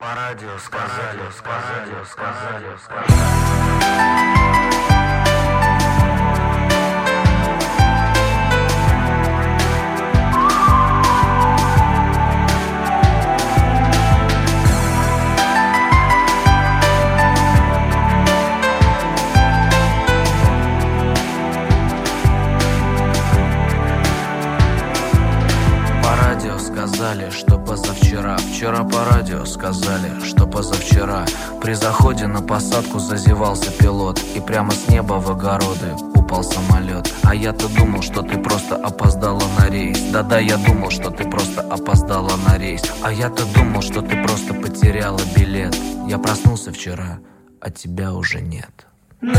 По радио сказали. Сказали, что позавчера. Вчера по радио сказали, что позавчера. При заходе на посадку зазевался пилот, и прямо с неба в огороды упал самолет. А я-то думал, что ты просто опоздала на рейс. Да-да, я думал, что ты просто опоздала на рейс. А я-то думал, что ты просто потеряла билет. Я проснулся вчера, а тебя уже нет.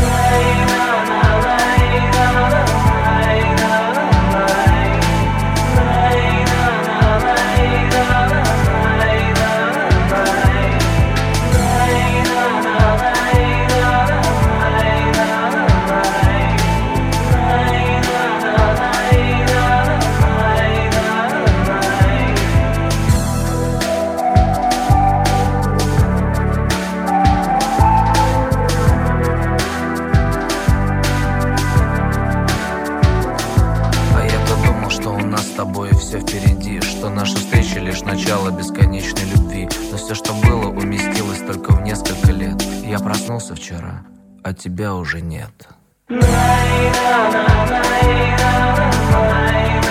С тобой все впереди, что наша встреча лишь начало бесконечной любви. Но все, что было, уместилось только в несколько лет. Я проснулся вчера, а тебя уже нет.